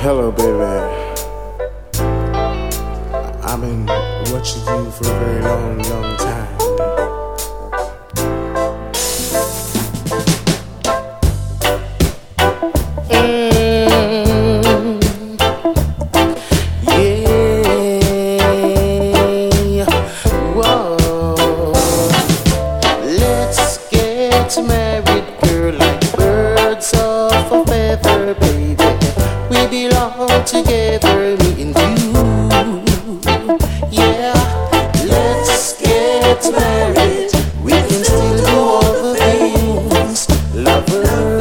Hello, baby. I've been watching you for a very long time. Yeah. Whoa. Let's get married, girl, like birds of a feather, baby. We belong together, me and you. Yeah, let's get married. We can still do all the things lovers